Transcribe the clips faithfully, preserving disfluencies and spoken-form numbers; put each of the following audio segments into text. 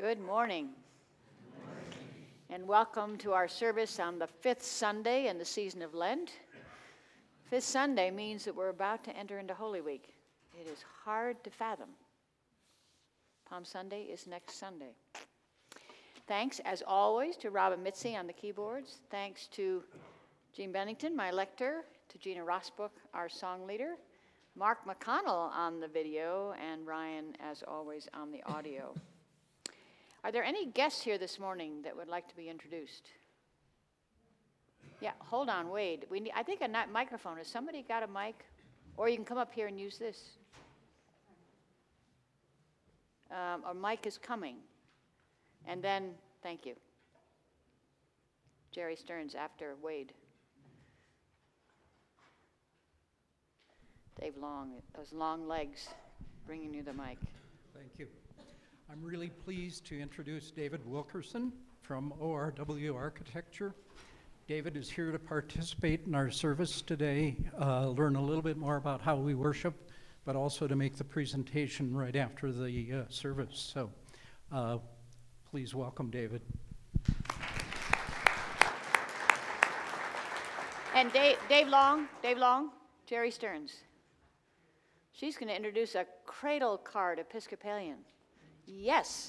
Good morning. And welcome to our service on the fifth Sunday in the season of Lent. Fifth Sunday means that we're about to enter into Holy Week. It is hard to fathom. Palm Sunday is next Sunday. Thanks, as always, to Robin Mitzi on the keyboards. Thanks to Jean Bennington, my lector, to Gina Rosbrook, our song leader, Mark McConnell on the video, and Ryan, as always, on the audio. Are there any guests here this morning that would like to be introduced? Yeah, hold on, Wade. We need, I think a ni- microphone. Has somebody got a mic? Or you can come up here and use this. Um, our mic is coming. And then, thank you. Jerry Stearns after Wade. Dave Long, those long legs bringing you the mic. Thank you. I'm really pleased to introduce David Wilkerson from O R W Architecture. David is here to participate in our service today, uh, learn a little bit more about how we worship, but also to make the presentation right after the uh, service. So uh, please welcome David. And Dave, Dave Long, Dave Long, Jerry Stearns. She's going to introduce a cradle card Episcopalian. Yes.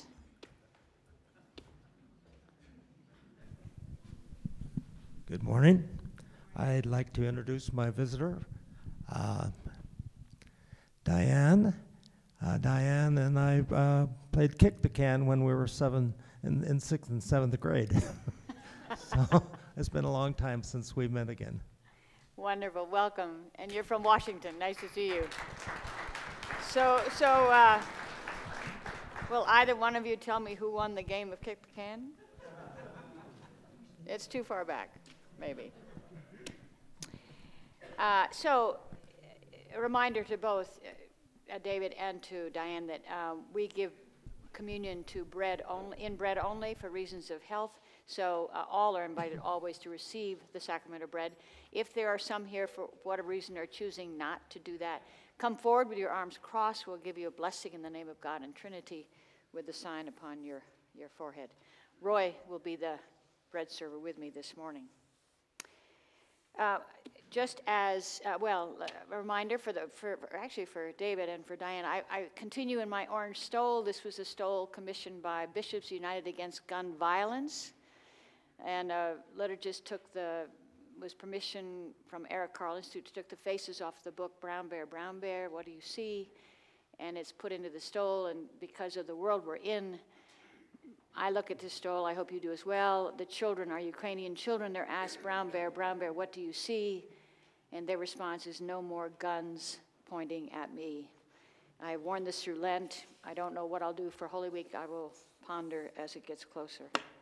Good morning. I'd like to introduce my visitor, uh, Diane. Uh, Diane and I uh, played kick the can when we were seven in, in sixth and seventh grade. So it's been a long time since we met again. Wonderful. Welcome. And you're from Washington. Nice to see you. So, so uh, will either one of you tell me who won the game of kick the can? It's too far back, maybe. Uh, so, a reminder to both uh, David and to Diane that uh, we give communion to bread only, in bread only for reasons of health. So uh, all are invited always to receive the sacrament of bread. If there are some here for whatever reason are choosing not to do that, come forward with your arms crossed. We'll give you a blessing in the name of God and Trinity with the sign upon your, your forehead. Roy will be the bread server with me this morning. Uh, just as, uh, well, a reminder for the, for, for actually for David and for Diane, I, I continue in my orange stole. This was a stole commissioned by Bishops United Against Gun Violence. And uh, liturgist took the, was permission from Eric Carle Institute, took the faces off the book, Brown Bear, Brown Bear, What Do You See? And it's put into the stole, and because of the world we're in, I look at this stole, I hope you do as well. The children are Ukrainian children. They're asked, Brown Bear, Brown Bear, what do you see? And their response is, no more guns pointing at me. I warned this through Lent. I don't know what I'll do for Holy Week. I will ponder as it gets closer.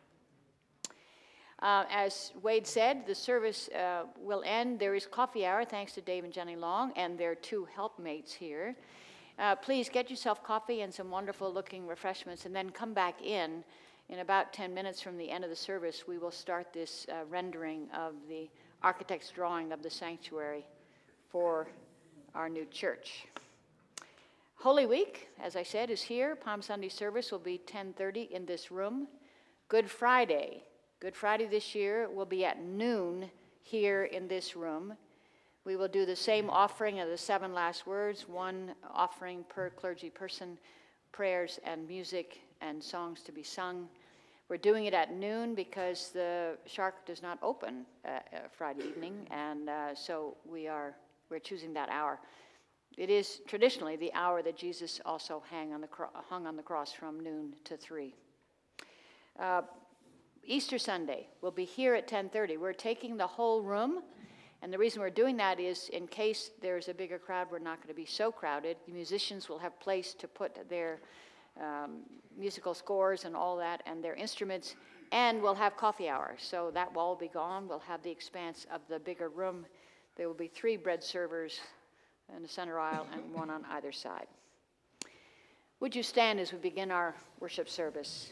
Uh, as Wade said, the service uh, will end. There is coffee hour, thanks to Dave and Jenny Long, and their two helpmates here. Uh, please get yourself coffee and some wonderful-looking refreshments, and then come back in. In about ten minutes from the end of the service, we will start this uh, rendering of the architect's drawing of the sanctuary for our new church. Holy Week, as I said, is here. Palm Sunday service will be ten thirty in this room. Good Friday. Good Friday this year will be at noon here in this room. We will do the same offering of the seven last words, one offering per clergy person, prayers and music and songs to be sung. We're doing it at noon because the Shark does not open uh, uh, Friday evening, and uh, so we are we're choosing that hour. It is traditionally the hour that Jesus also hang on the cro- hung on the cross from noon to three. Uh, Easter Sunday will be here at ten thirty. We're taking the whole room, and the reason we're doing that is in case there's a bigger crowd, we're not going to be so crowded. The musicians will have place to put their um, musical scores and all that and their instruments, and we'll have coffee hour. So that will all be gone. We'll have the expanse of the bigger room. There will be three bread servers in the center aisle and one on either side. Would you stand as we begin our worship service?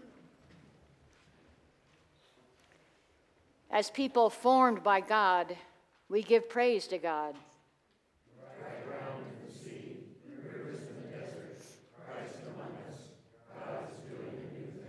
As people formed by God, we give praise to God. Right ground in the sea, rivers in the desert, Christ among us, God is doing a new thing.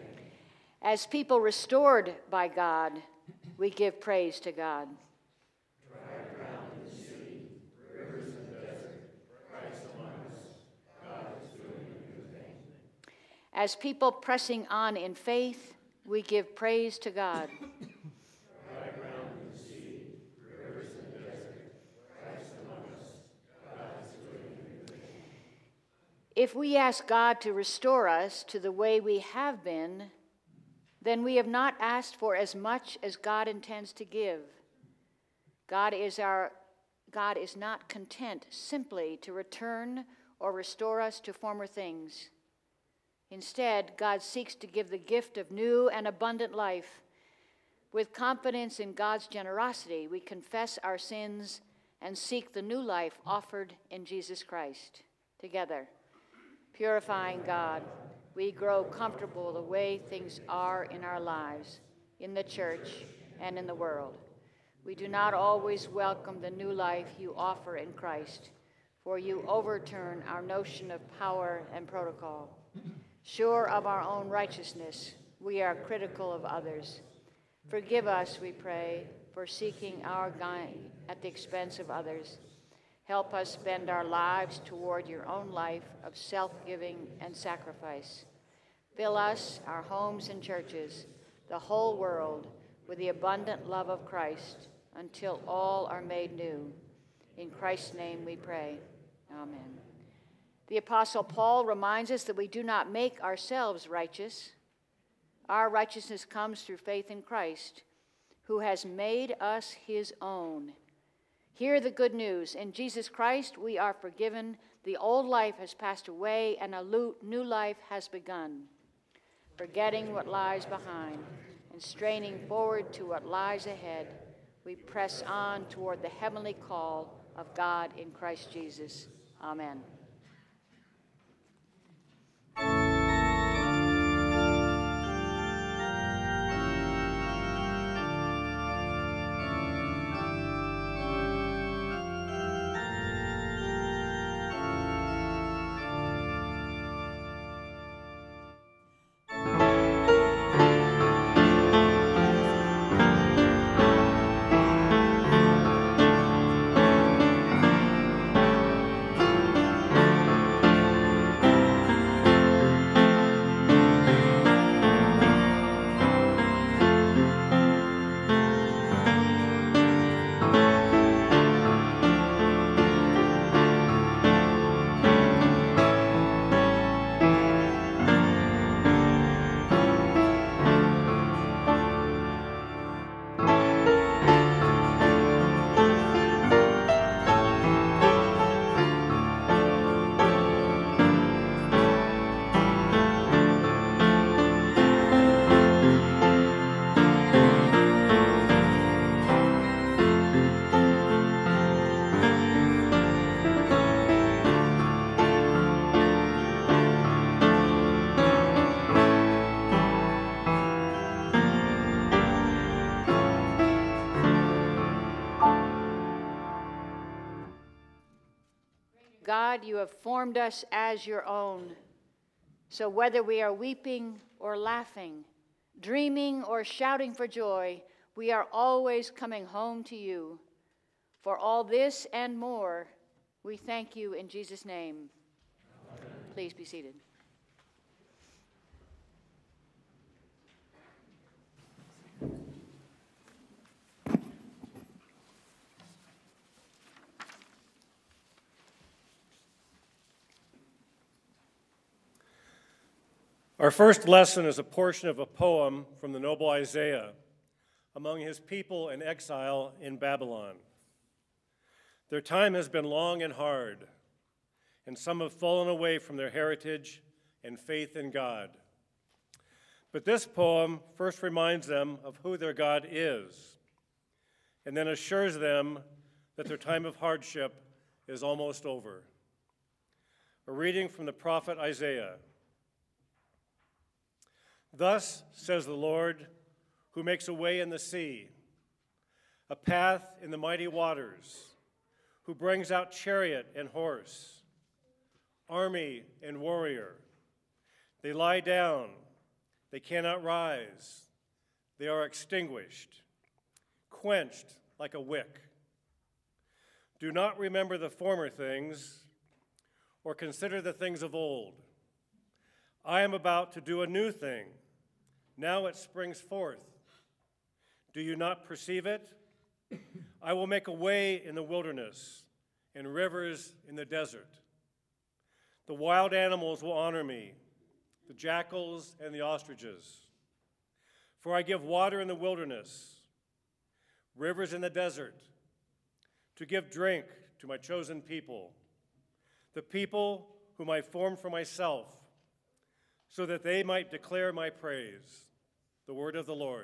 As people restored by God, we give praise to God. Dry ground in the sea, rivers in the desert, Christ among us, God is doing a new thing. As people pressing on in faith, we give praise to God. Dry ground in the sea, rivers in the desert, Christ among us, God is doing a new thing. If we ask God to restore us to the way we have been, then we have not asked for as much as God intends to give. God is our God is not content simply to return or restore us to former things. Instead, God seeks to give the gift of new and abundant life. With confidence in God's generosity, we confess our sins and seek the new life offered in Jesus Christ. Together, purifying God, we grow comfortable the way things are in our lives, in the church, and in the world. We do not always welcome the new life you offer in Christ, for you overturn our notion of power and protocol. Sure of our own righteousness, we are critical of others. Forgive us, we pray, for seeking our gain at the expense of others. Help us bend our lives toward your own life of self-giving and sacrifice. Fill us, our homes and churches, the whole world, with the abundant love of Christ until all are made new. In Christ's name we pray. Amen. The Apostle Paul reminds us that we do not make ourselves righteous. Our righteousness comes through faith in Christ, who has made us his own. Hear the good news. In Jesus Christ, we are forgiven. The old life has passed away, and a new life has begun. Forgetting what lies behind and straining forward to what lies ahead, we press on toward the heavenly call of God in Christ Jesus. Amen. God, you have formed us as your own. So whether we are weeping or laughing, dreaming or shouting for joy, we are always coming home to you. For all this and more, we thank you in Jesus' name. Amen. Please be seated. Our first lesson is a portion of a poem from the noble Isaiah among his people in exile in Babylon. Their time has been long and hard, and some have fallen away from their heritage and faith in God. But this poem first reminds them of who their God is, and then assures them that their time of hardship is almost over. A reading from the prophet Isaiah. Thus says the Lord, who makes a way in the sea, a path in the mighty waters, who brings out chariot and horse, army and warrior. They lie down, They cannot rise. They are extinguished, quenched like a wick. Do not remember the former things, or consider the things of old. I am about to do a new thing. Now it springs forth. Do you not perceive it? I will make a way in the wilderness and rivers in the desert. The wild animals will honor me, the jackals and the ostriches. For I give water in the wilderness, rivers in the desert, to give drink to my chosen people, the people whom I formed for myself, so that they might declare my praise. The word of the Lord.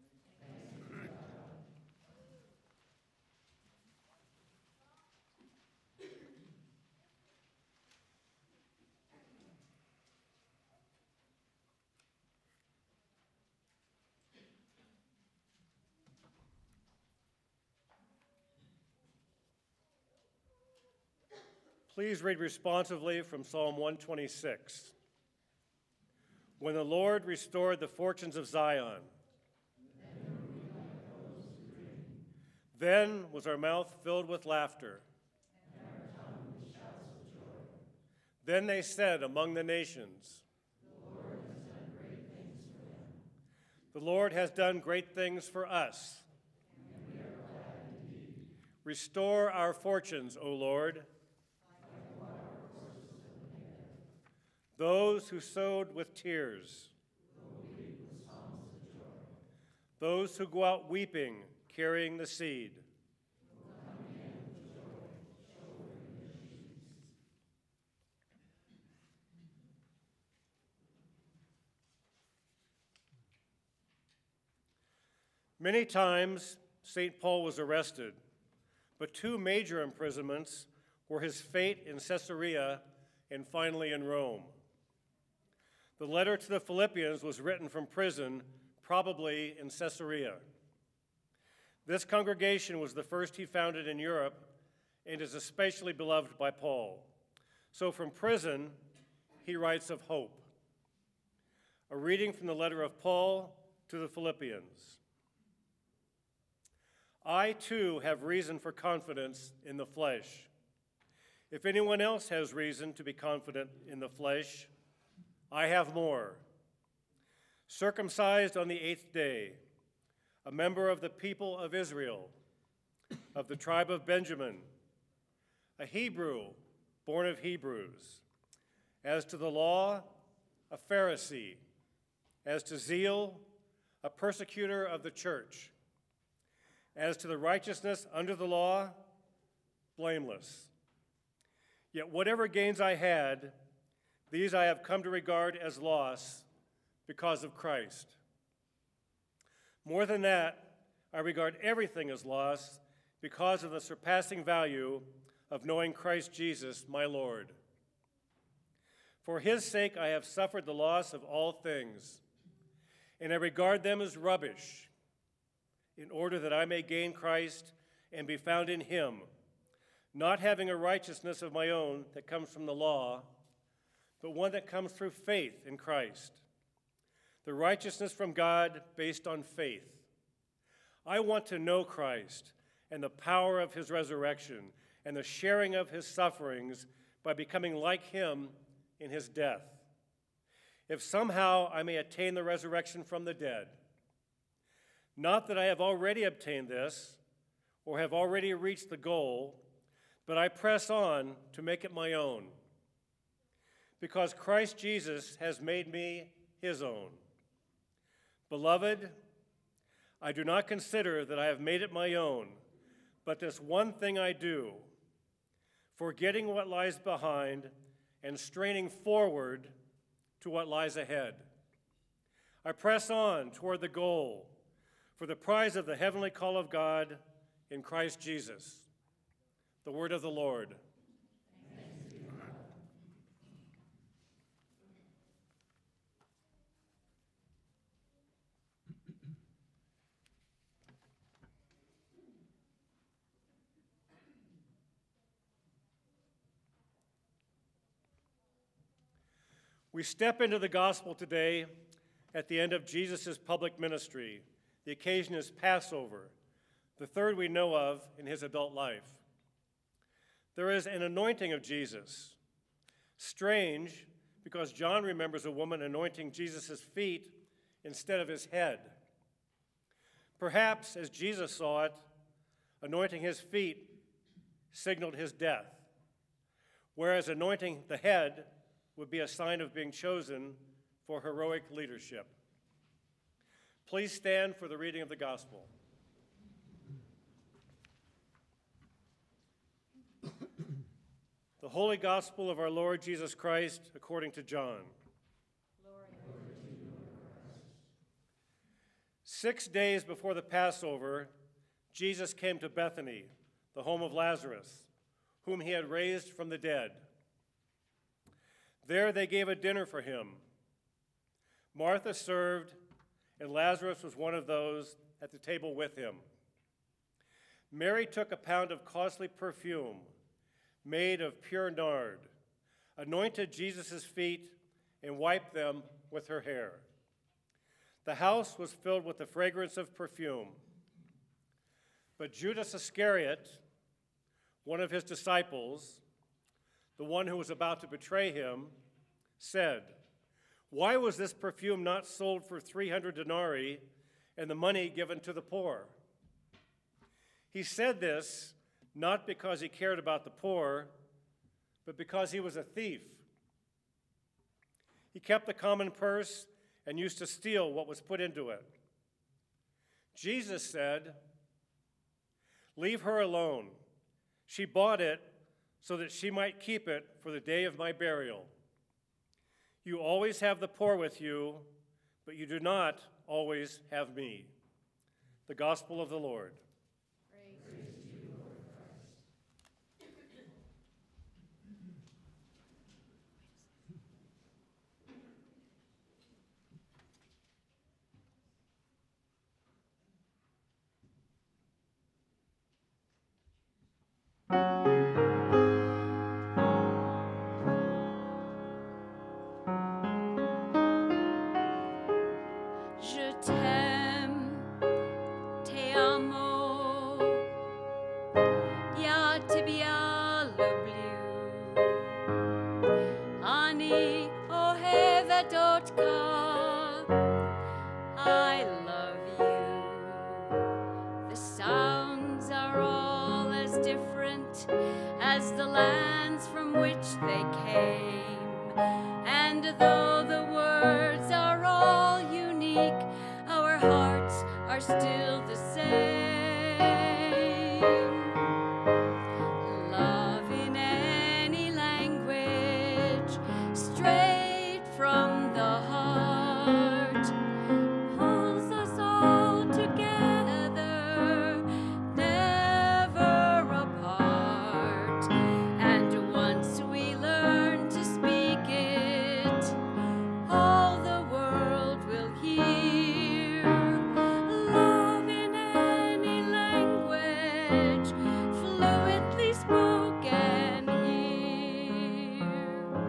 Please read responsively from Psalm one twenty-six. When the Lord restored the fortunes of Zion, then was our mouth filled with laughter. Then they said among the nations, the Lord has done great things for us. Restore our fortunes, O Lord. Those who sowed with tears, those who go out weeping, carrying the seed. Many times, Saint Paul was arrested, but two major imprisonments were his fate in Caesarea and finally in Rome. The letter to the Philippians was written from prison, probably in Caesarea. This congregation was the first he founded in Europe and is especially beloved by Paul. So from prison, he writes of hope. A reading from the letter of Paul to the Philippians. I too have reason for confidence in the flesh. If anyone else has reason to be confident in the flesh, I have more. Circumcised on the eighth day, a member of the people of Israel, of the tribe of Benjamin, a Hebrew born of Hebrews. As to the law, a Pharisee. As to zeal, a persecutor of the church. As to the righteousness under the law, blameless. Yet whatever gains I had, these I have come to regard as loss because of Christ. More than that, I regard everything as loss because of the surpassing value of knowing Christ Jesus, my Lord. For his sake I have suffered the loss of all things, and I regard them as rubbish, in order that I may gain Christ and be found in him, not having a righteousness of my own that comes from the law, but one that comes through faith in Christ, the righteousness from God based on faith. I want to know Christ and the power of his resurrection and the sharing of his sufferings by becoming like him in his death, if somehow I may attain the resurrection from the dead. Not that I have already obtained this or have already reached the goal, but I press on to make it my own, because Christ Jesus has made me his own. Beloved, I do not consider that I have made it my own, but this one thing I do, forgetting what lies behind and straining forward to what lies ahead. I press on toward the goal, for the prize of the heavenly call of God in Christ Jesus. The word of the Lord. We step into the gospel today at the end of Jesus' public ministry. The occasion is Passover, the third we know of in his adult life. There is an anointing of Jesus. Strange, because John remembers a woman anointing Jesus' feet instead of his head. Perhaps, as Jesus saw it, anointing his feet signaled his death, whereas anointing the head would be a sign of being chosen for heroic leadership. Please stand for the reading of the gospel. The Holy Gospel of our Lord Jesus Christ according to John. Glory to you, Christ. Six days before the Passover, Jesus came to Bethany, the home of Lazarus, whom he had raised from the dead. There they gave a dinner for him. Martha served, and Lazarus was one of those at the table with him. Mary took a pound of costly perfume, made of pure nard, anointed Jesus' feet, and wiped them with her hair. The house was filled with the fragrance of perfume. But Judas Iscariot, one of his disciples, the one who was about to betray him, said, "Why was this perfume not sold for three hundred denarii and the money given to the poor?" He said this not because he cared about the poor, but because he was a thief. He kept the common purse and used to steal what was put into it. Jesus said, "Leave her alone. She bought it so that she might keep it for the day of my burial. You always have the poor with you, but you do not always have me." The Gospel of the Lord. Je t'aime, te amo, ya tibia lubliu, ani ohevet otka, I love you. The sounds are all as different as the lands from which they came, and though the words are all unique, our hearts are still the same. Love in any language, straight from the heart, pulls us all together, never apart. And once we learn to speak it, all the world will hear. Love in any language, fluently spoken here.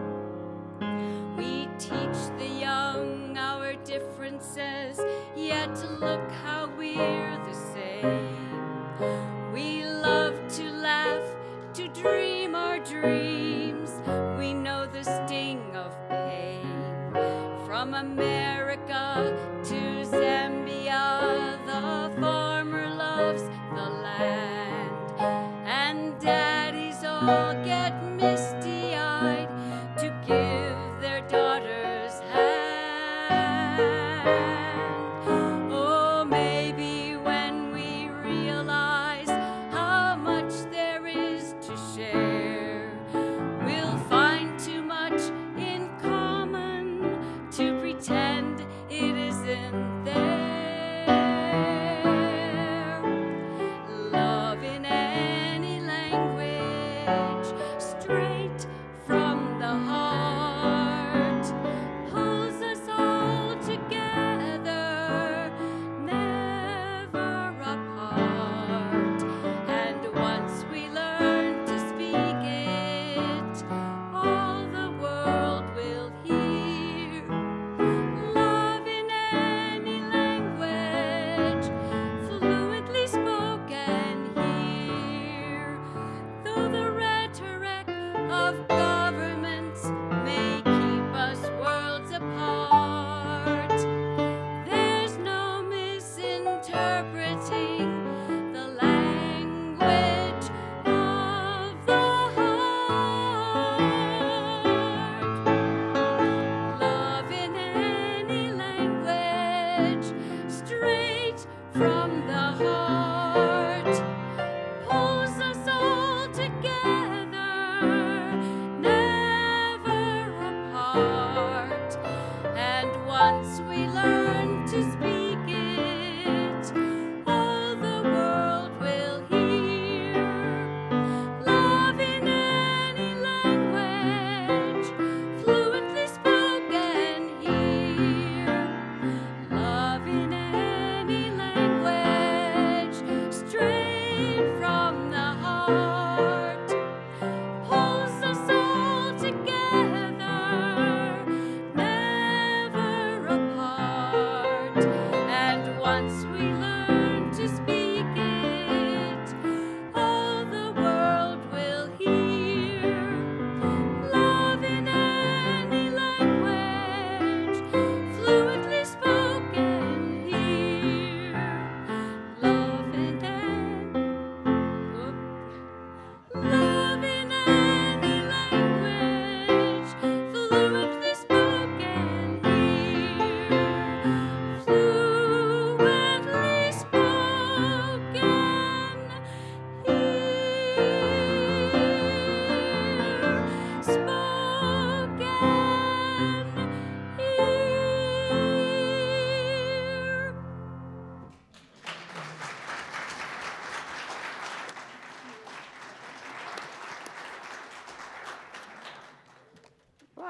We teach the young our differences, yet look how we're the same. We love to laugh, to dream our dreams. We know the sting of pain. From America to Zambia, the farmer loves the land. And daddies all get misty-eyed to give their daughters hand. Oh, maybe when we realize how much there is to share, we'll find too much in common to pretend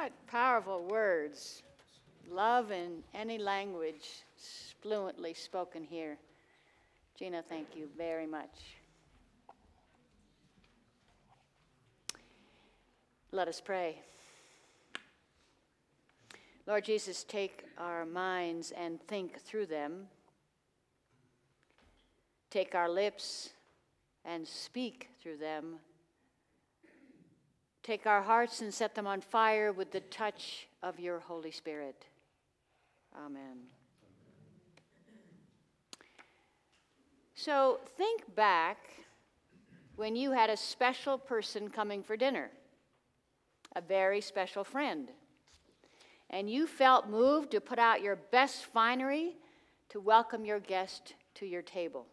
What powerful words. Love in any language fluently spoken here. Gina, thank you very much. Let us pray. Lord Jesus, take our minds and think through them. Take our lips and speak through them. Take our hearts and set them on fire with the touch of your Holy Spirit. Amen. So think back when you had a special person coming for dinner, a very special friend, and you felt moved to put out your best finery to welcome your guest to your table.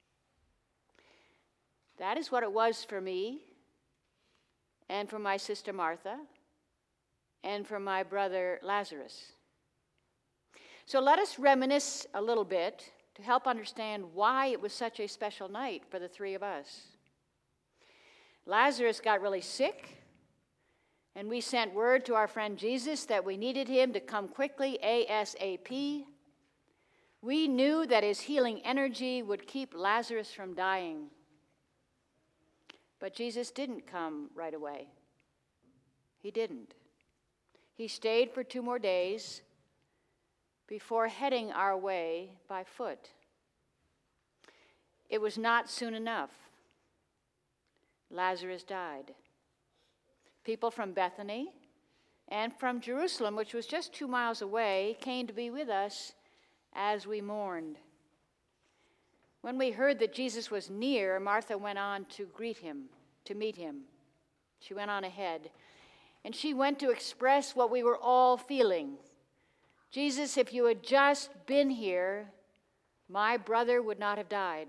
That is what it was for me, and for my sister Martha, and for my brother Lazarus. So let us reminisce a little bit to help understand why it was such a special night for the three of us. Lazarus got really sick, and we sent word to our friend Jesus that we needed him to come quickly, ASAP. We knew that his healing energy would keep Lazarus from dying. But Jesus didn't come right away. He didn't. He stayed for two more days before heading our way by foot. It was not soon enough. Lazarus died. People from Bethany and from Jerusalem, which was just two miles away, came to be with us as we mourned. When we heard that Jesus was near, Martha went on to greet him, to meet him. She went on ahead, and she went to express what we were all feeling. Jesus, if you had just been here, my brother would not have died.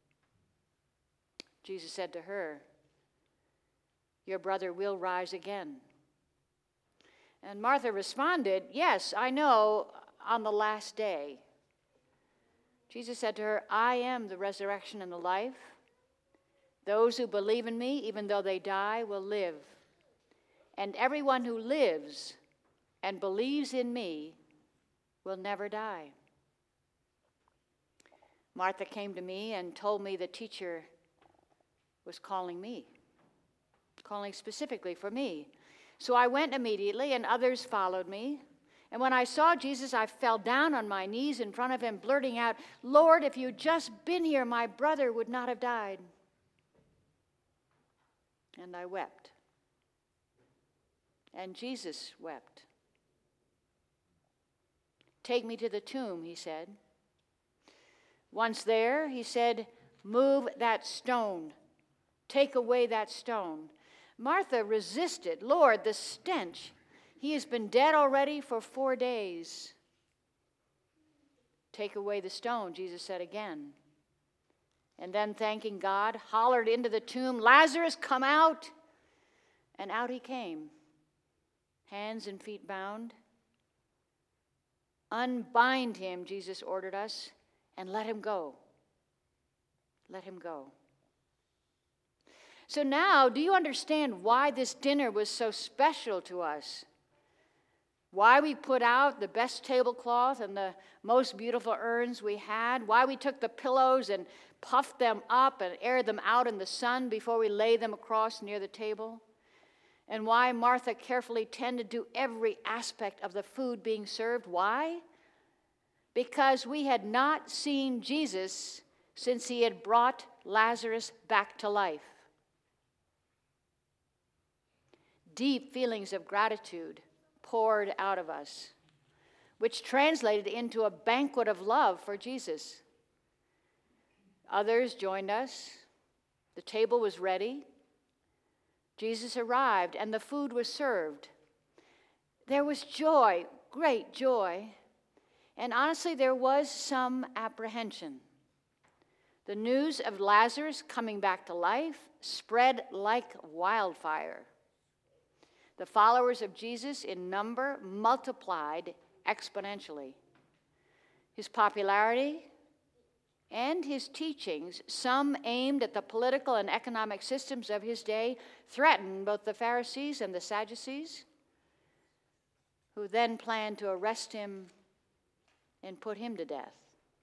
Jesus said to her, your brother will rise again. And Martha responded, yes, I know, on the last day. Jesus said to her, I am the resurrection and the life. Those who believe in me, even though they die, will live. And everyone who lives and believes in me will never die. Martha came to me and told me the teacher was calling me, calling specifically for me. So I went immediately, and others followed me. And when I saw Jesus, I fell down on my knees in front of him, blurting out, Lord, if you'd just been here, my brother would not have died. And I wept. And Jesus wept. Take me to the tomb, he said. Once there, he said, move that stone. Take away that stone. Martha resisted. Lord, the stench. He has been dead already for four days. Take away the stone, Jesus said again. And then, thanking God, hollered into the tomb, Lazarus, come out. And out he came, hands and feet bound. Unbind him, Jesus ordered us, and let him go. Let him go. So now, do you understand why this dinner was so special to us? Why we put out the best tablecloth and the most beautiful urns we had? Why we took the pillows and puffed them up and aired them out in the sun before we laid them across near the table? And why Martha carefully tended to every aspect of the food being served? Why? Because we had not seen Jesus since he had brought Lazarus back to life. Deep feelings of gratitude poured out of us, which translated into a banquet of love for Jesus. Others joined us. The table was ready. Jesus arrived, and the food was served. There was joy, great joy, and honestly, there was some apprehension. The news of Lazarus coming back to life spread like wildfire. The followers of Jesus in number multiplied exponentially. His popularity and his teachings, some aimed at the political and economic systems of his day, threatened both the Pharisees and the Sadducees. who then planned to arrest him and put him to death.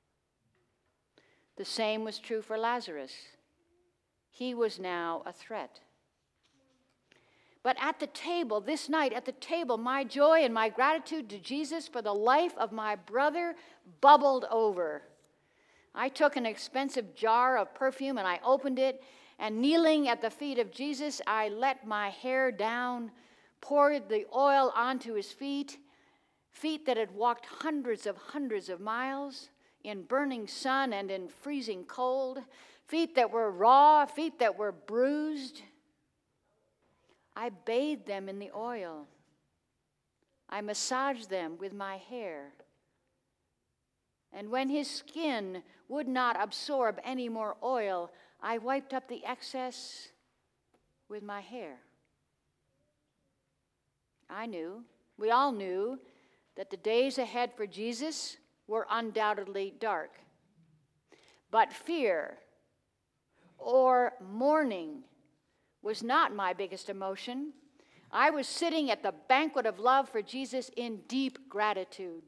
The same was true for Lazarus. He was now a threat. But at the table, this night at the table, my joy and my gratitude to Jesus for the life of my brother bubbled over. I took an expensive jar of perfume and I opened it, and kneeling at the feet of Jesus, I let my hair down, poured the oil onto his feet, feet that had walked hundreds of hundreds of miles in burning sun and in freezing cold, feet that were raw, feet that were bruised. I bathed them in the oil. I massaged them with my hair. And when his skin would not absorb any more oil, I wiped up the excess with my hair. I knew, we all knew, that the days ahead for Jesus were undoubtedly dark. But fear or mourning was not my biggest emotion. I was sitting at the banquet of love for Jesus in deep gratitude.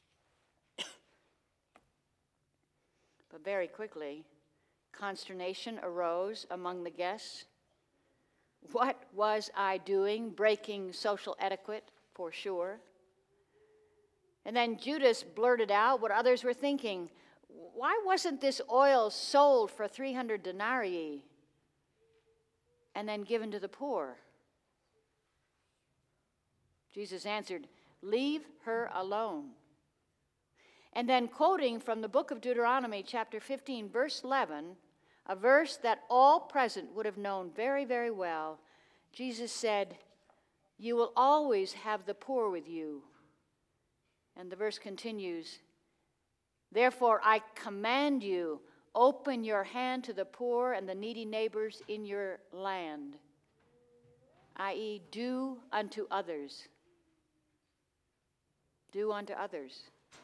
But very quickly, consternation arose among the guests. What was I doing? Breaking social etiquette, for sure. And then Judas blurted out what others were thinking. Why wasn't this oil sold for three hundred denarii and then given to the poor? Jesus answered, "Leave her alone." And then, quoting from the book of Deuteronomy, chapter fifteen, verse eleven, a verse that all present would have known very, very well, Jesus said, "You will always have the poor with you." And the verse continues, "Therefore I command you, open your hand to the poor and the needy neighbors in your land," that is, do unto others. Do unto others.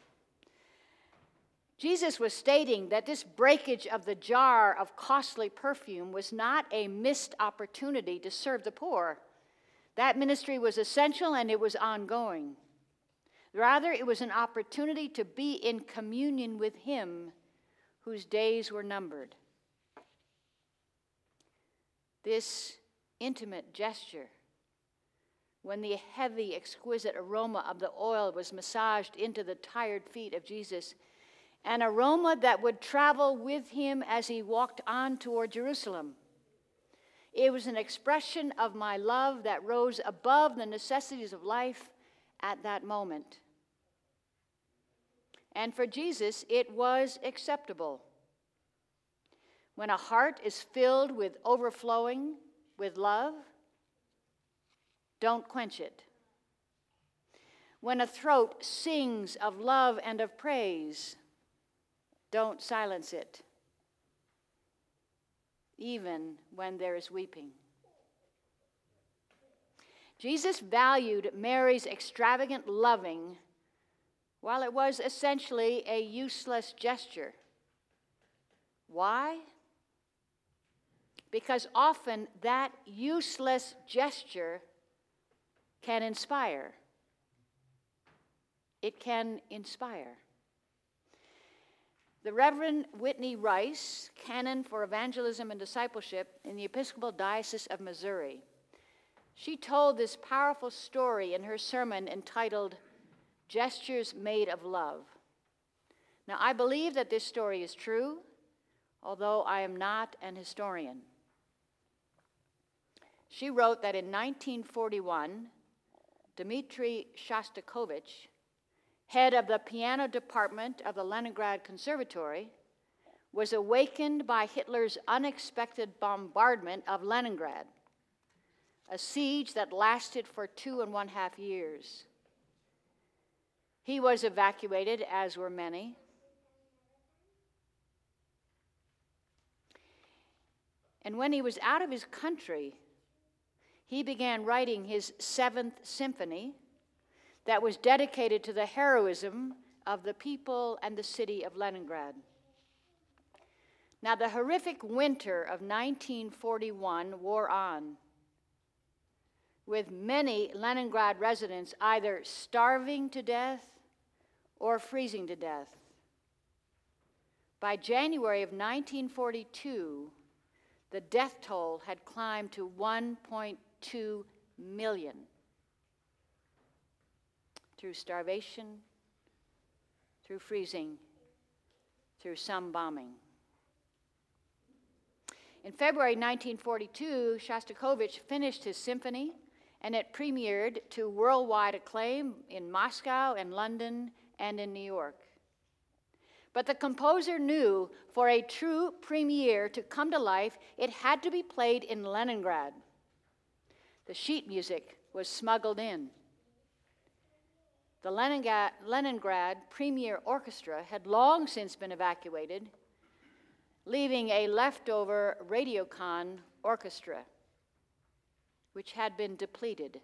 Jesus was stating that this breakage of the jar of costly perfume was not a missed opportunity to serve the poor. That ministry was essential and it was ongoing. Rather, it was an opportunity to be in communion with him whose days were numbered. This intimate gesture, when the heavy, exquisite aroma of the oil was massaged into the tired feet of Jesus, an aroma that would travel with him as he walked on toward Jerusalem. It was an expression of my love that rose above the necessities of life at that moment. And for Jesus, it was acceptable. When a heart is filled with overflowing with love, don't quench it. When a throat sings of love and of praise, don't silence it, even when there is weeping. Jesus valued Mary's extravagant loving while it was essentially a useless gesture. Why? Because often that useless gesture can inspire. It can inspire. The Reverend Whitney Rice, Canon for Evangelism and Discipleship in the Episcopal Diocese of Missouri, she told this powerful story in her sermon entitled, "Gestures Made of Love." Now, I believe that this story is true, although I am not an historian. She wrote that in nineteen forty-one, Dmitry Shostakovich, head of the piano department of the Leningrad Conservatory, was awakened by Hitler's unexpected bombardment of Leningrad, a siege that lasted for two and one half years. He was evacuated, as were many. And when he was out of his country, he began writing his Seventh Symphony that was dedicated to the heroism of the people and the city of Leningrad. Now, the horrific winter of nineteen forty-one wore on. with many Leningrad residents either starving to death or freezing to death. By January of nineteen forty-two, the death toll had climbed to one point two million through starvation, through freezing, through some bombing. In February nineteen forty-two, Shostakovich finished his symphony, and it premiered to worldwide acclaim in Moscow and London and in New York. But the composer knew for a true premiere to come to life, it had to be played in Leningrad. The sheet music was smuggled in. The Leningrad, Leningrad Premier Orchestra had long since been evacuated, leaving a leftover Radiocon orchestra, which had been depleted.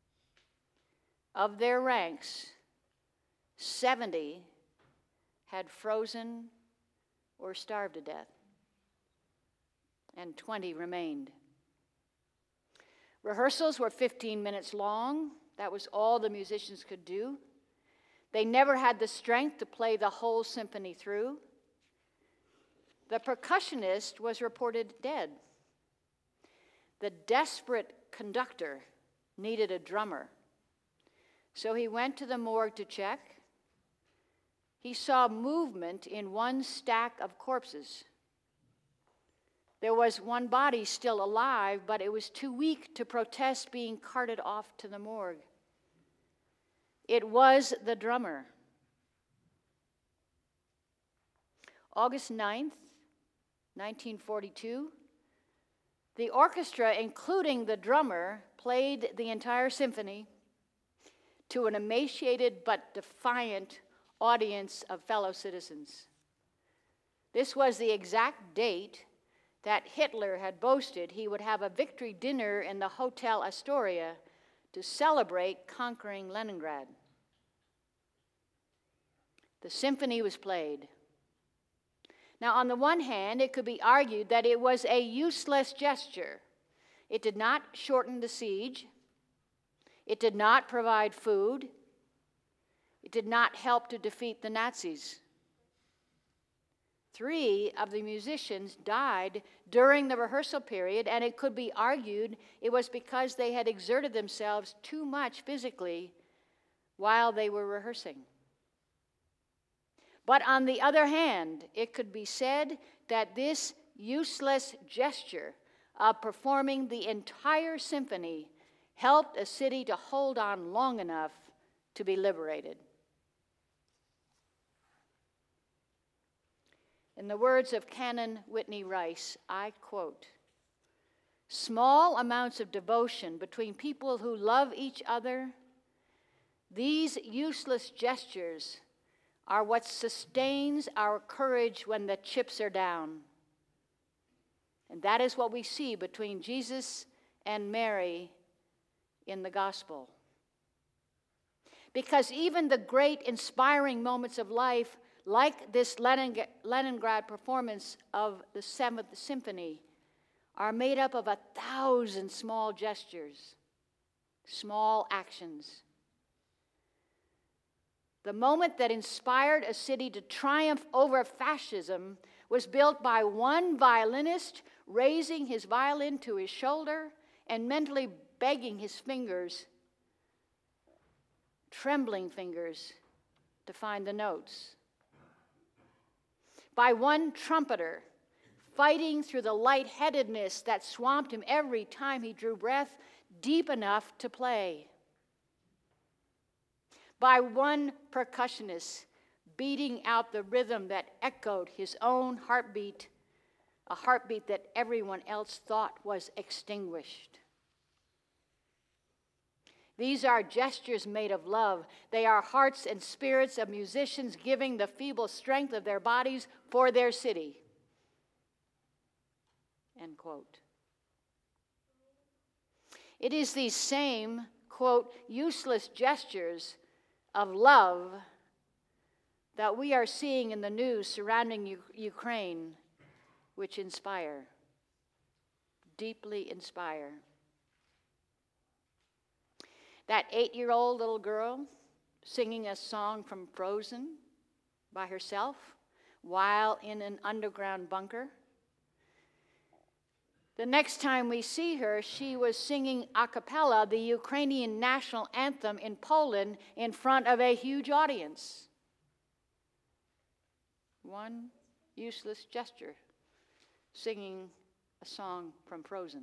Of their ranks, seventy had frozen or starved to death, and twenty remained. Rehearsals were fifteen minutes long. That was all the musicians could do. They never had the strength to play the whole symphony through. The percussionist was reported dead. The desperate conductor needed a drummer, so he went to the morgue to check. He saw movement in one stack of corpses. There was one body still alive, but it was too weak to protest being carted off to the morgue. It was the drummer. August ninth, nineteen forty-two, the orchestra, including the drummer, played the entire symphony to an emaciated but defiant audience of fellow citizens. This was the exact date that Hitler had boasted he would have a victory dinner in the Hotel Astoria to celebrate conquering Leningrad. The symphony was played. Now, on the one hand, it could be argued that it was a useless gesture. It did not shorten the siege. It did not provide food. It did not help to defeat the Nazis. Three of the musicians died during the rehearsal period, and it could be argued it was because they had exerted themselves too much physically while they were rehearsing. But on the other hand, it could be said that this useless gesture of performing the entire symphony helped a city to hold on long enough to be liberated. In the words of Canon Whitney Rice, I quote, "Small amounts of devotion between people who love each other, these useless gestures are what sustains our courage when the chips are down." And that is what we see between Jesus and Mary in the gospel. Because even the great inspiring moments of life, like this Leningrad performance of the Seventh Symphony, are made up of a thousand small gestures, small actions. The moment that inspired a city to triumph over fascism was built by one violinist raising his violin to his shoulder and mentally begging his fingers, trembling fingers, to find the notes. By one trumpeter fighting through the lightheadedness that swamped him every time he drew breath deep enough to play. By one percussionist beating out the rhythm that echoed his own heartbeat, a heartbeat that everyone else thought was extinguished. These are gestures made of love. They are hearts and spirits of musicians giving the feeble strength of their bodies for their city. End quote. It is these same, quote, useless gestures of love that we are seeing in the news surrounding U- Ukraine, which inspire, deeply inspire. That eight-year-old little girl singing a song from Frozen by herself while in an underground bunker. The next time we see her, she was singing a cappella the Ukrainian national anthem in Poland in front of a huge audience. One useless gesture, singing a song from Frozen.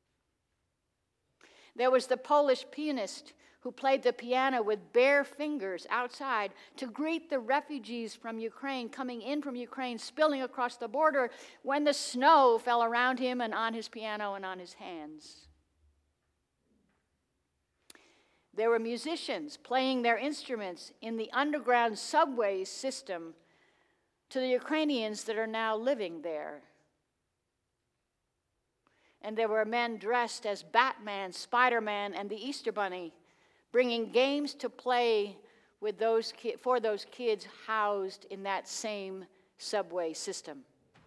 There was the Polish pianist who played the piano with bare fingers outside to greet the refugees from Ukraine coming in from Ukraine, spilling across the border when the snow fell around him and on his piano and on his hands. There were musicians playing their instruments in the underground subway system to the Ukrainians that are now living there. And there were men dressed as Batman, Spider-Man, and the Easter Bunny, bringing games to play with those ki- for those kids housed in that same subway system.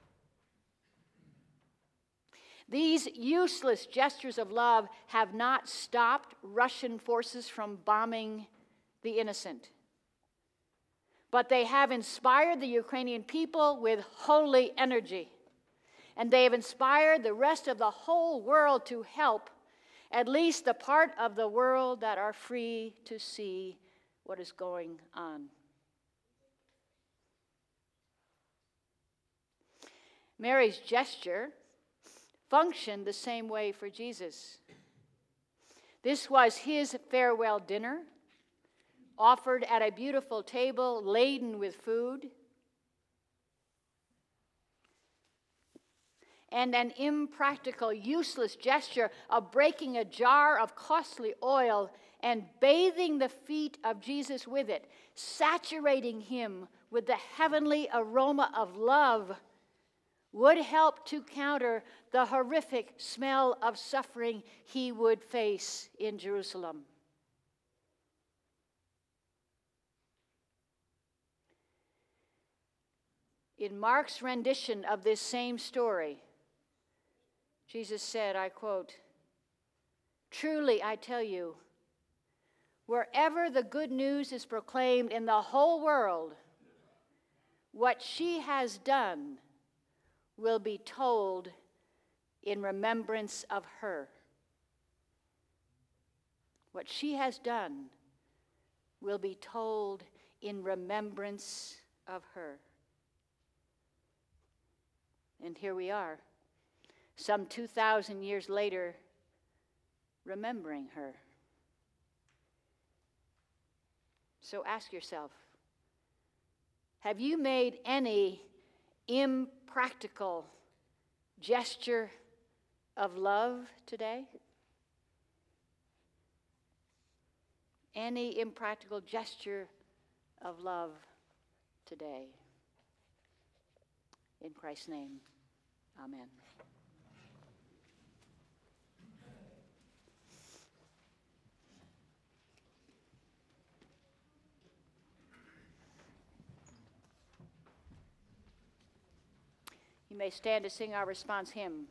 These useless gestures of love have not stopped Russian forces from bombing the innocent, but they have inspired the Ukrainian people with holy energy. And they have inspired the rest of the whole world to help, at least the part of the world that are free to see what is going on. Mary's gesture functioned the same way for Jesus. This was his farewell dinner, offered at a beautiful table laden with food. And an impractical, useless gesture of breaking a jar of costly oil and bathing the feet of Jesus with it, saturating him with the heavenly aroma of love, would help to counter the horrific smell of suffering he would face in Jerusalem. In Mark's rendition of this same story, Jesus said, I quote, "Truly I tell you, wherever the good news is proclaimed in the whole world, what she has done will be told in remembrance of her." What she has done will be told in remembrance of her. And here we are, some two thousand years later, remembering her. So ask yourself, have you made any impractical gesture of love today? Any impractical gesture of love today? In Christ's name, amen. You may stand to sing our response hymn.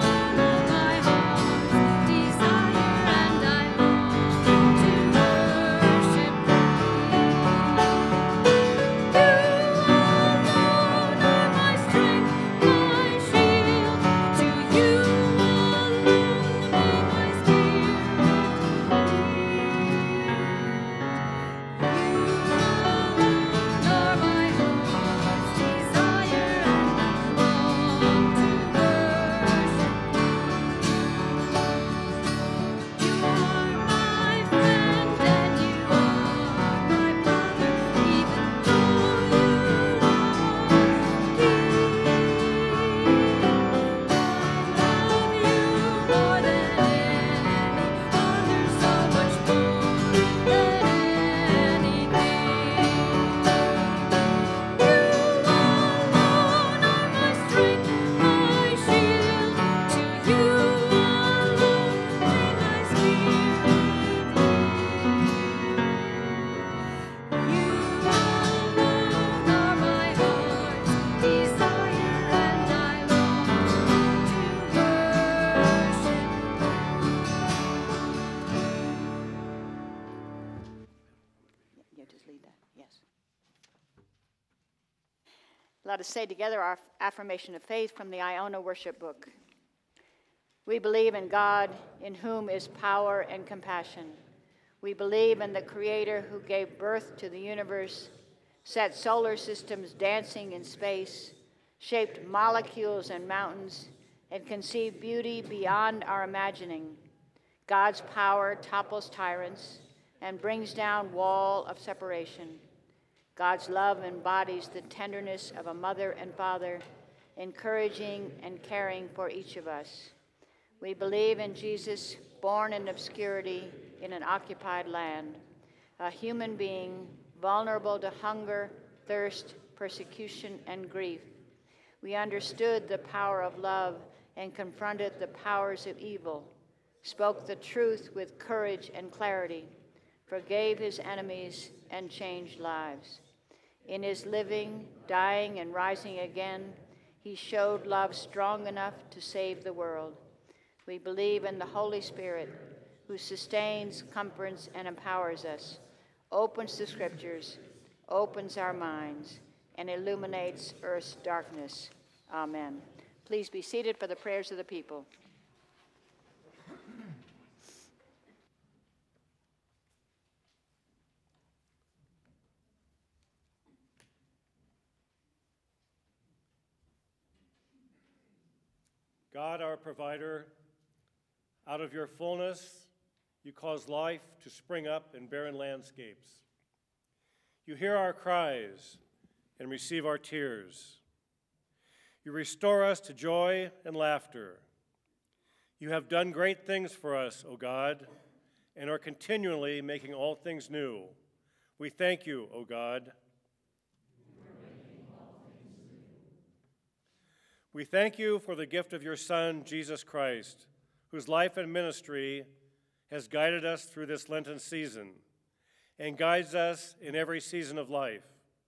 Desire and I long to let us say together our affirmation of faith from the Iona Worship Book. We believe in God, in whom is power and compassion. We believe in the Creator who gave birth to the universe, set solar systems dancing in space, shaped molecules and mountains, and conceived beauty beyond our imagining. God's power topples tyrants and brings down wall of separation. God's love embodies the tenderness of a mother and father, encouraging and caring for each of us. We believe in Jesus, born in obscurity in an occupied land, a human being vulnerable to hunger, thirst, persecution, and grief. We understood the power of love and confronted the powers of evil, spoke the truth with courage and clarity, forgave his enemies, and changed lives. In his living, dying, and rising again, he showed love strong enough to save the world. We believe in the Holy Spirit, who sustains, comforts, and empowers us, opens the scriptures, opens our minds, and illuminates earth's darkness. Amen. Please be seated for the prayers of the people. God, our provider, out of your fullness, you cause life to spring up in barren landscapes. You hear our cries and receive our tears. You restore us to joy and laughter. You have done great things for us, O God, and are continually making all things new. We thank you, O God. We thank you for the gift of your Son, Jesus Christ, whose life and ministry has guided us through this Lenten season and guides us in every season of life.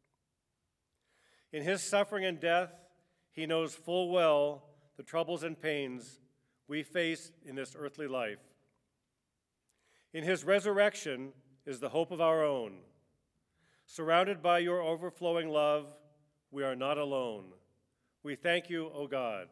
In his suffering and death, he knows full well the troubles and pains we face in this earthly life. In his resurrection is the hope of our own. Surrounded by your overflowing love, we are not alone. We thank you, O God.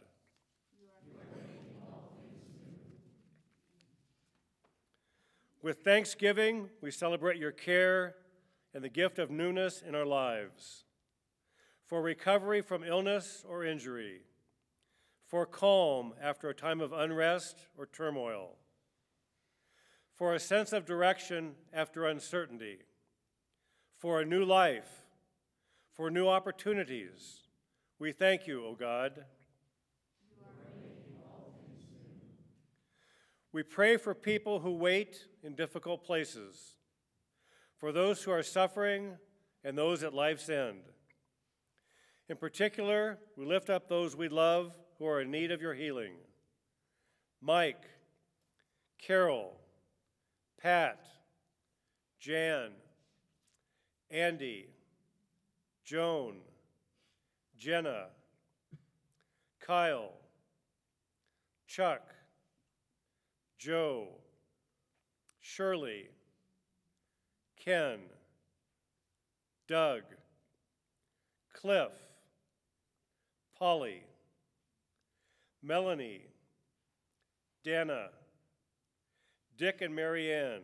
With thanksgiving, we celebrate your care and the gift of newness in our lives, for recovery from illness or injury, for calm after a time of unrest or turmoil, for a sense of direction after uncertainty, for a new life, for new opportunities. We thank you, O God. You are making all things new. We pray for people who wait in difficult places, for those who are suffering and those at life's end. In particular, we lift up those we love who are in need of your healing. Mike, Carol, Pat, Jan, Andy, Joan, Jenna, Kyle, Chuck, Joe, Shirley, Ken, Doug, Cliff, Polly, Melanie, Dana, Dick and Marianne,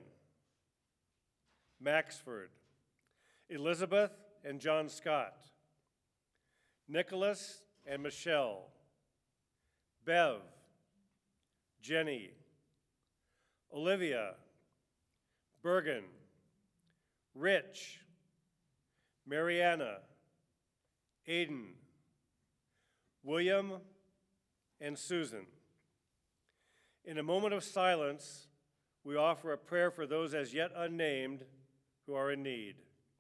Maxford, Elizabeth and John Scott, Nicholas and Michelle, Bev, Jenny, Olivia, Bergen, Rich, Mariana, Aiden, William, and Susan. In a moment of silence, we offer a prayer for those as yet unnamed who are in need.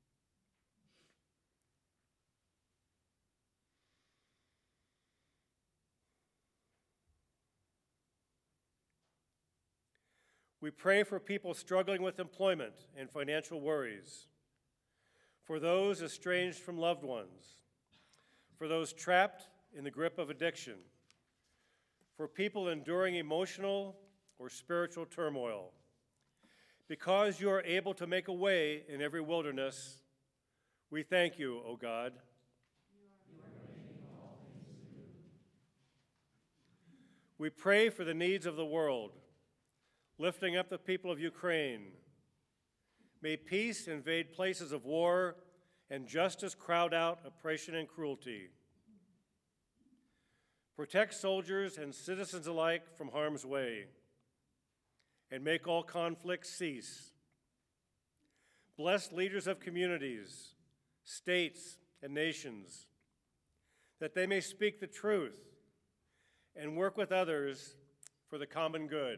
We pray for people struggling with employment and financial worries, for those estranged from loved ones, for those trapped in the grip of addiction, for people enduring emotional or spiritual turmoil. Because you are able to make a way in every wilderness, we thank you, O God. You are making We pray for the needs of the world, lifting up the people of Ukraine. May peace invade places of war and justice crowd out oppression and cruelty. Protect soldiers and citizens alike from harm's way, and make all conflicts cease. Bless leaders of communities, states, and nations, that they may speak the truth and work with others for the common good.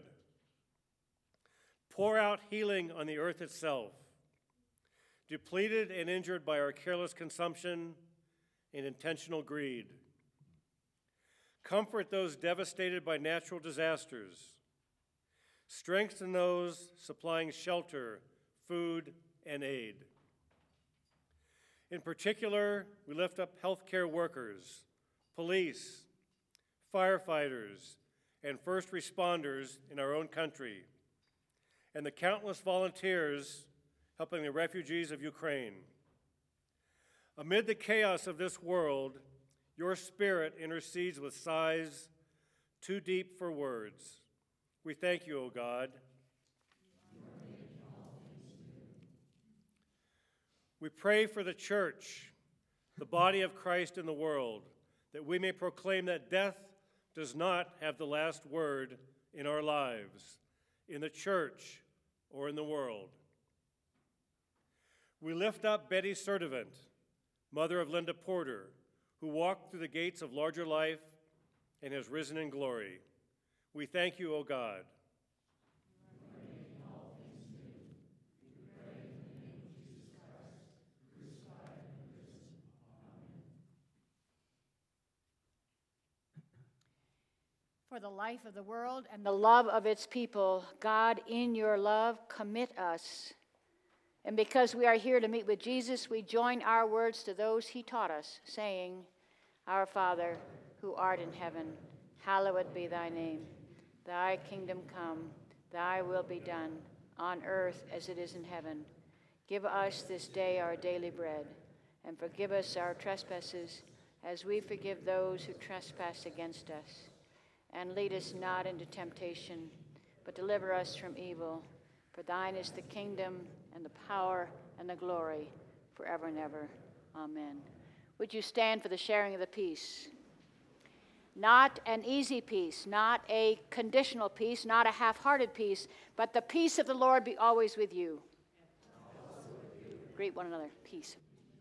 Pour out healing on the earth itself, depleted and injured by our careless consumption and intentional greed. Comfort those devastated by natural disasters. Strengthen those supplying shelter, food, and aid. In particular, we lift up healthcare workers, police, firefighters, and first responders in our own country, and the countless volunteers helping the refugees of Ukraine. Amid the chaos of this world, your Spirit intercedes with sighs too deep for words. We thank you, O God. We pray for the church, the body of Christ in the world, that we may proclaim that death does not have the last word in our lives, in the church or in the world. We lift up Betty Sertivant, mother of Linda Porter, who walked through the gates of larger life and has risen in glory. We thank you, O God. For the life of the world and the love of its people, God, in your love, commit us. And because we are here to meet with Jesus, we join our words to those he taught us, saying, Our Father, who art in heaven, hallowed be thy name. Thy kingdom come, thy will be done, on earth as it is in heaven. Give us this day our daily bread, and forgive us our trespasses, as we forgive those who trespass against us. And lead us not into temptation, but deliver us from evil. For thine is the kingdom, and the power, and the glory, forever and ever. Amen. Would you stand for the sharing of the peace? Not an easy peace, not a conditional peace, not a half-hearted peace, but the peace of the Lord be always with you. With you. Greet one another. Peace.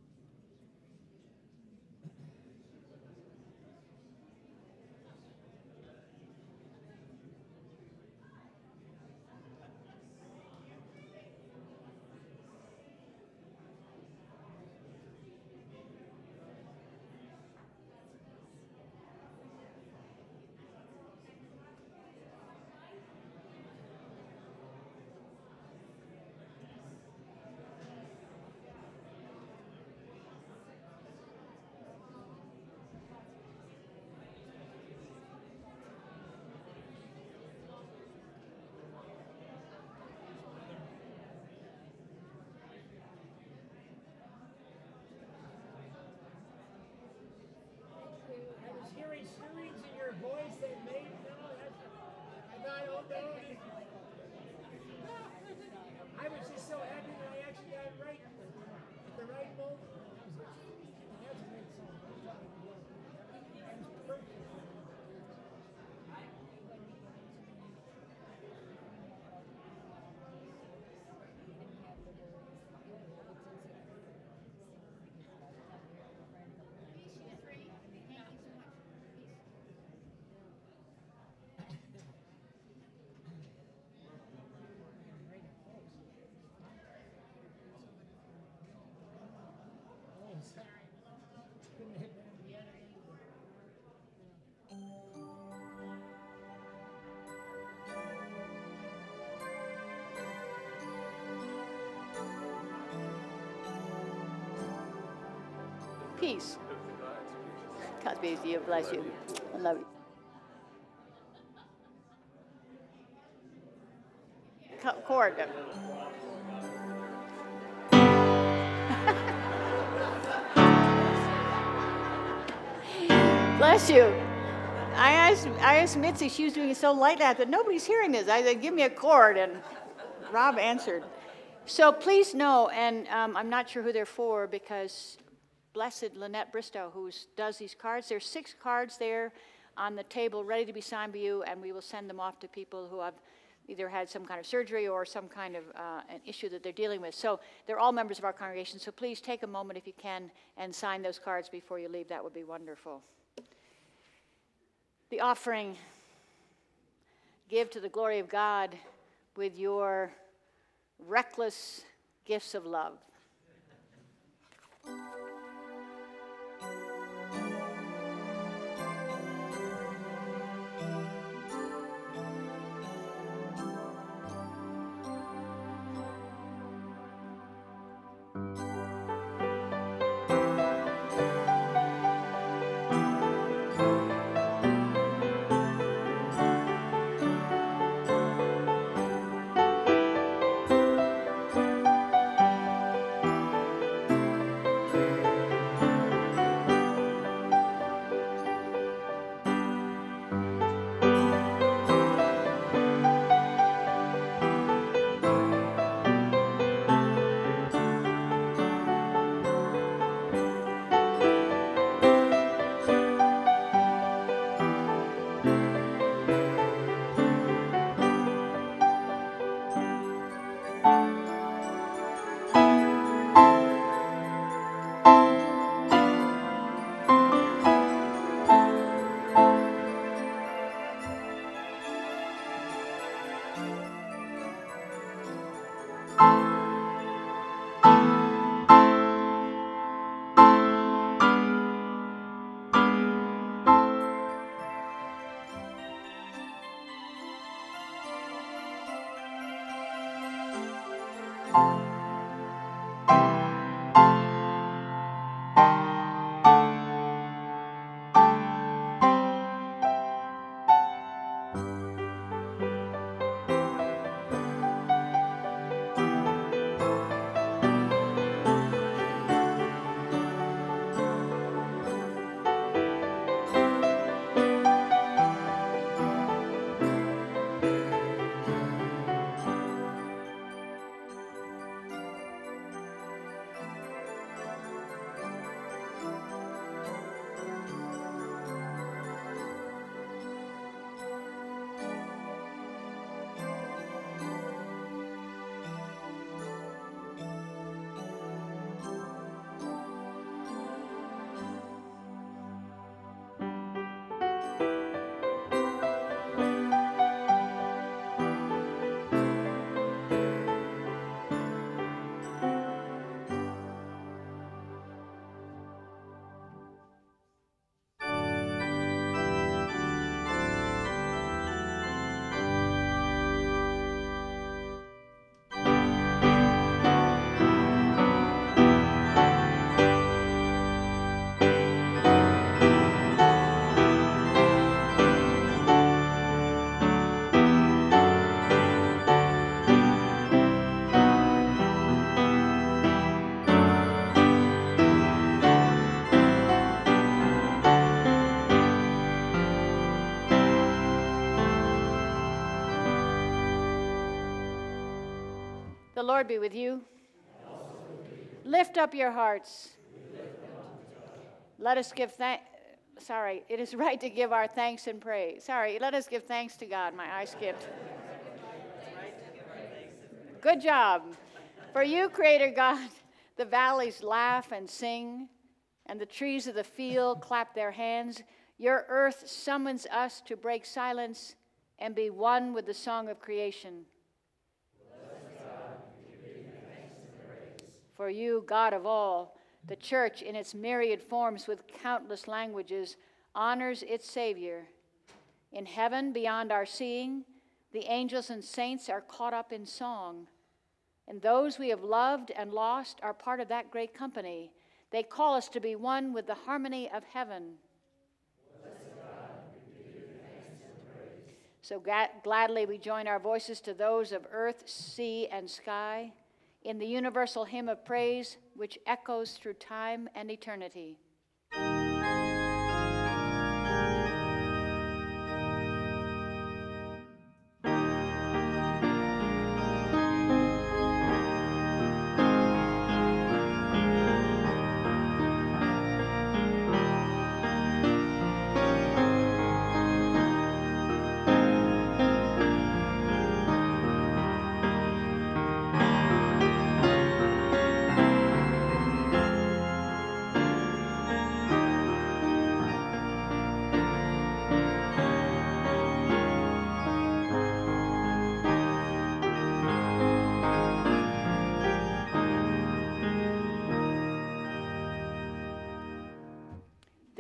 Hearing stirrings in your voice that made no, that's, I thought, oh no. I was just so happy that I actually got it right at the right moment. That's a great song. That was perfect. Peace. God be with you. Bless you. I love you. Co- Chord. Bless you. I asked, I asked Mitzi, she was doing it so lightly, I thought, nobody's hearing this. I said, give me a chord, and Rob answered. So please know, and um, I'm not sure who they're for, because blessed Lynette Bristow, who does these cards, there's six cards there on the table ready to be signed by you, and we will send them off to people who have either had some kind of surgery or some kind of uh, an issue that they're dealing with. So they're all members of our congregation, so please take a moment if you can and sign those cards before you leave. That would be wonderful. The offering, give to the glory of God with your reckless gifts of love. The Lord be with you. Lift up your hearts. Let us give thanks. Sorry, it is right to give our thanks and praise. Sorry, let us give thanks to God. My eye skipped. Good job. For you, Creator God, the valleys laugh and sing, and the trees of the field clap their hands. Your earth summons us to break silence and be one with the song of creation. For you, God of all, the church in its myriad forms with countless languages honors its Savior. In heaven, beyond our seeing, the angels and saints are caught up in song. And those we have loved and lost are part of that great company. They call us to be one with the harmony of heaven. So ga- gladly we join our voices to those of earth, sea, and sky in the universal hymn of praise which echoes through time and eternity.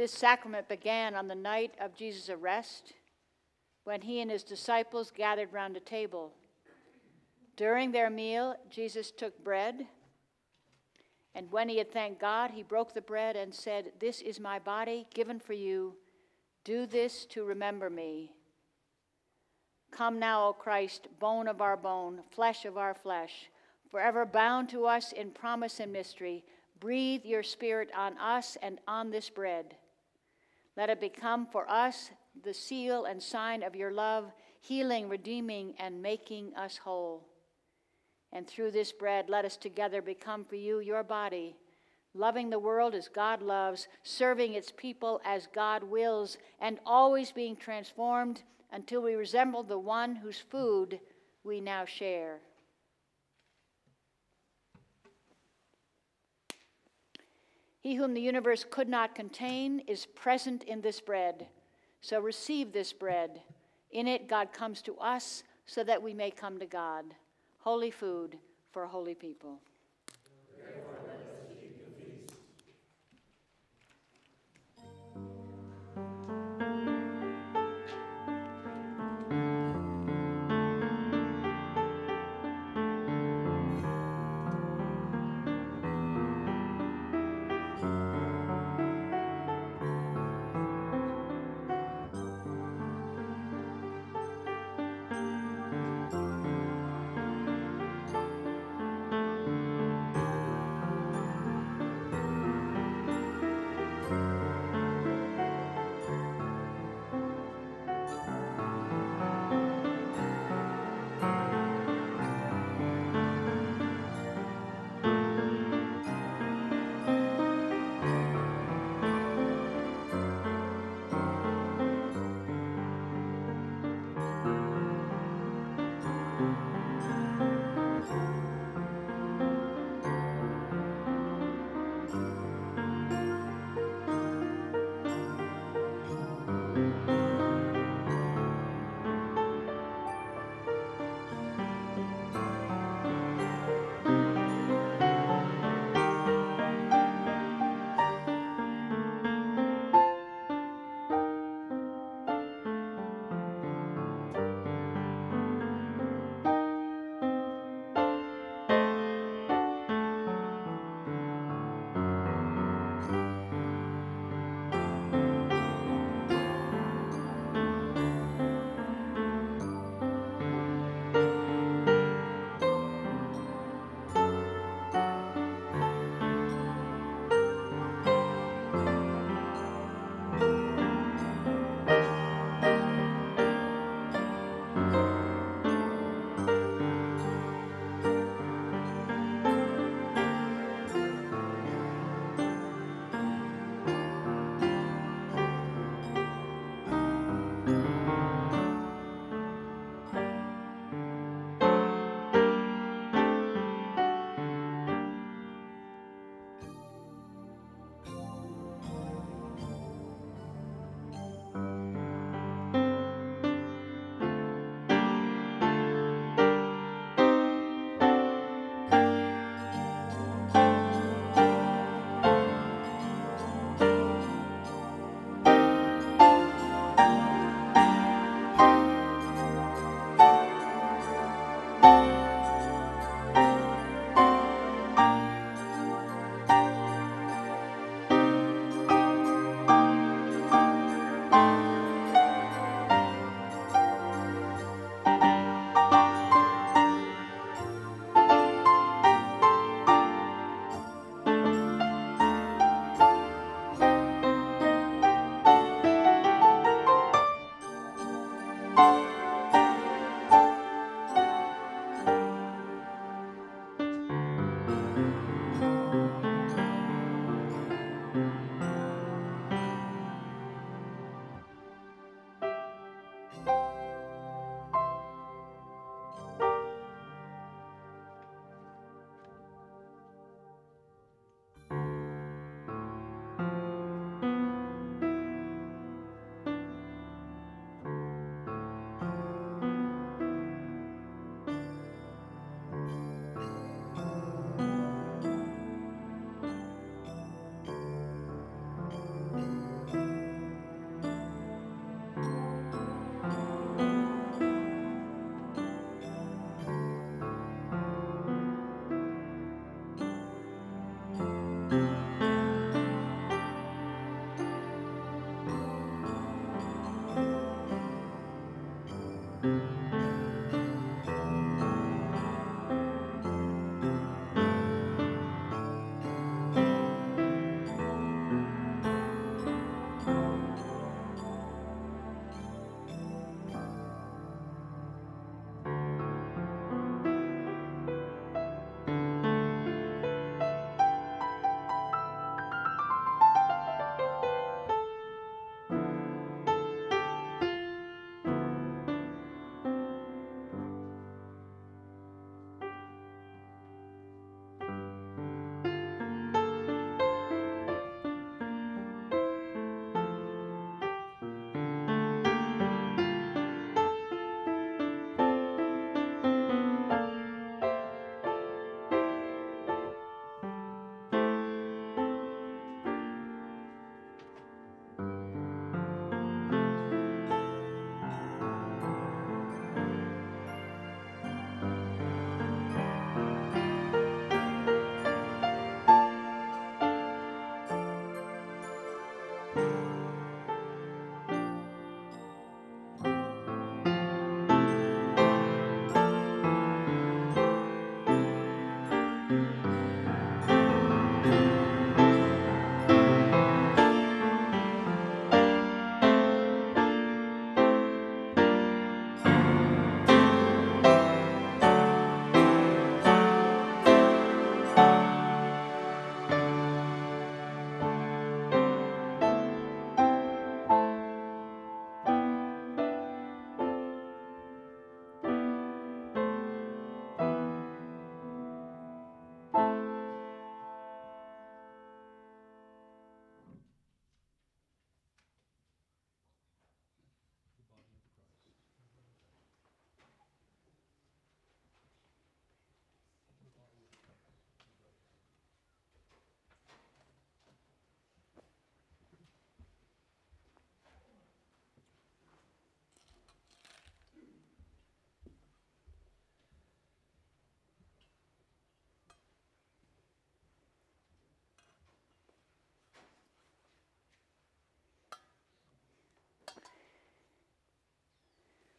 This sacrament began on the night of Jesus' arrest, when he and his disciples gathered round a table. During their meal, Jesus took bread, and when he had thanked God, he broke the bread and said, "This is my body given for you. Do this to remember me." Come now, O Christ, bone of our bone, flesh of our flesh, forever bound to us in promise and mystery, breathe your Spirit on us and on this bread. Let it become for us the seal and sign of your love, healing, redeeming, and making us whole. And through this bread, let us together become for you your body, loving the world as God loves, serving its people as God wills, and always being transformed until we resemble the one whose food we now share. He whom the universe could not contain is present in this bread. So receive this bread. In it, God comes to us so that we may come to God. Holy food for holy people.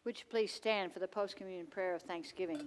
Would you please stand for the post-communion prayer of thanksgiving?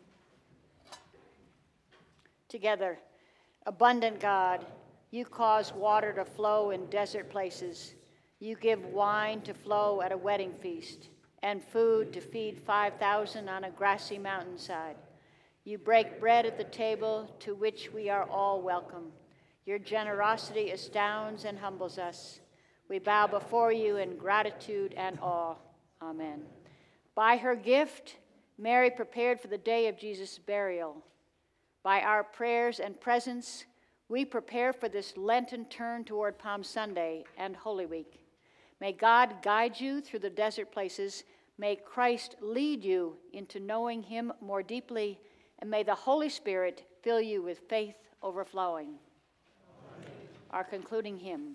Together, abundant God, you cause water to flow in desert places. You give wine to flow at a wedding feast, and food to feed five thousand on a grassy mountainside. You break bread at the table to which we are all welcome. Your generosity astounds and humbles us. We bow before you in gratitude and awe. Amen. By her gift, Mary prepared for the day of Jesus' burial. By our prayers and presence, we prepare for this Lenten turn toward Palm Sunday and Holy Week. May God guide you through the desert places. May Christ lead you into knowing him more deeply. And may the Holy Spirit fill you with faith overflowing. Amen. Our concluding hymn.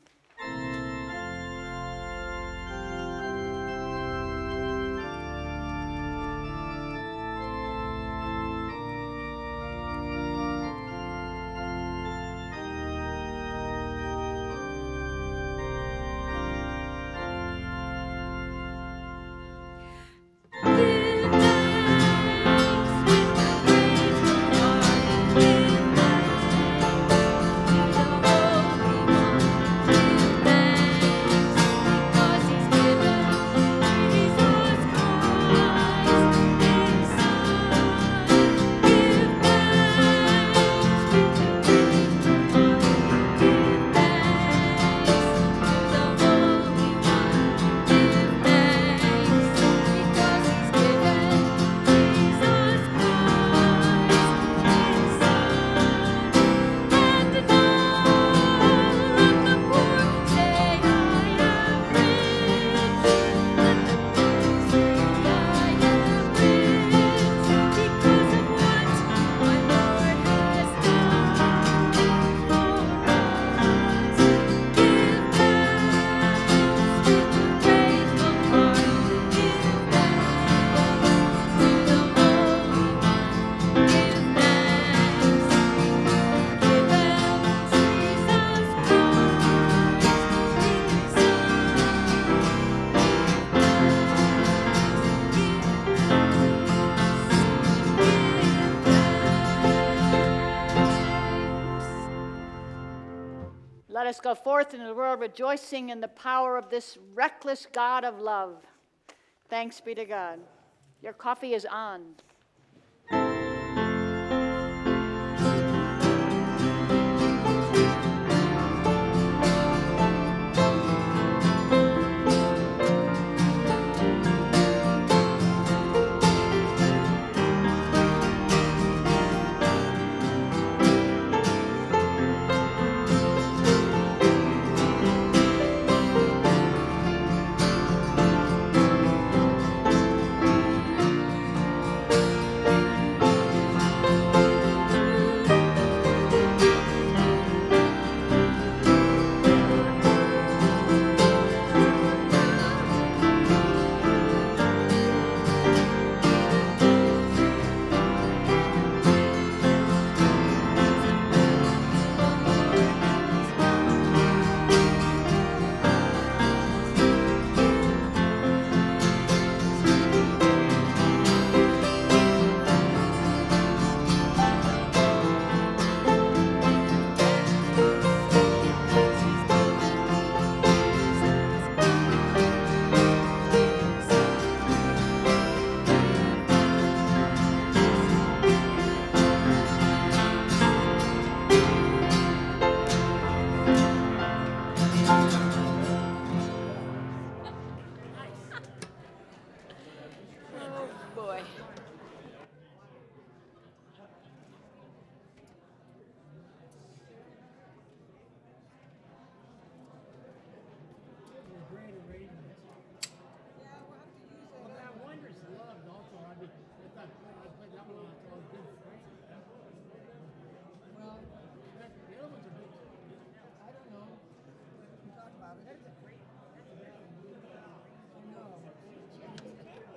Let us go forth into the world rejoicing in the power of this reckless God of love. Thanks be to God. Your coffee is on.